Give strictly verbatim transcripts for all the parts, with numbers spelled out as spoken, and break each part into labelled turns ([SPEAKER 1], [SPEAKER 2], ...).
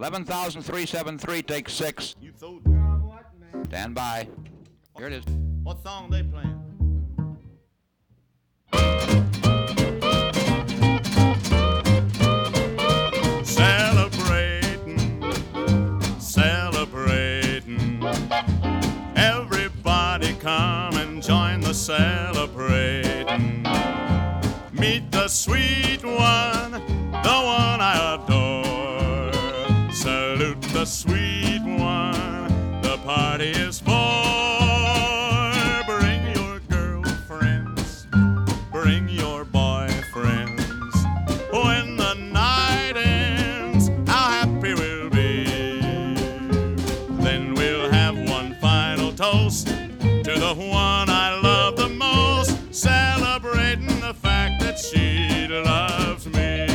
[SPEAKER 1] eleven thousand three seven three, take six.
[SPEAKER 2] You so
[SPEAKER 1] Stand by. Here it is.
[SPEAKER 2] what song they playing? Celebrating, celebrating. Everybody come and join the celebrating. Meet the sweet one, the one I adore. Salute the sweet one, the party is for. Bring your girlfriends, bring your boyfriends. When the night ends, how happy we'll be. Then we'll have one final toast to the one I love the most, celebrating the fact that she loves me.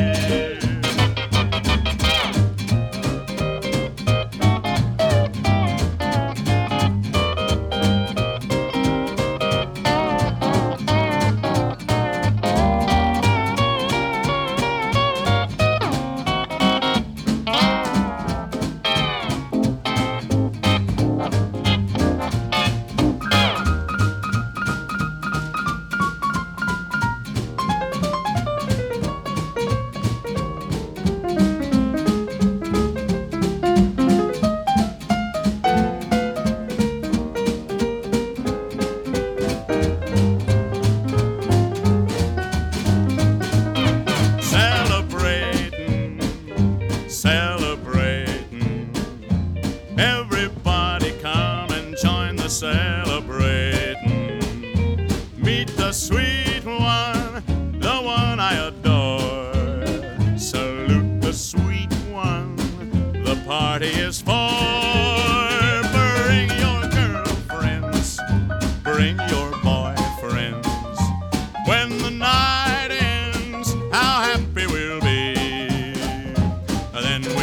[SPEAKER 2] Celebrating, celebrating. Everybody come and join the celebrating. Meet the sweet one, the one I adore. Salute the sweet one, the party is for. Bring your girlfriends, bring your boyfriends. When the night ends, how happy we'll be. Then we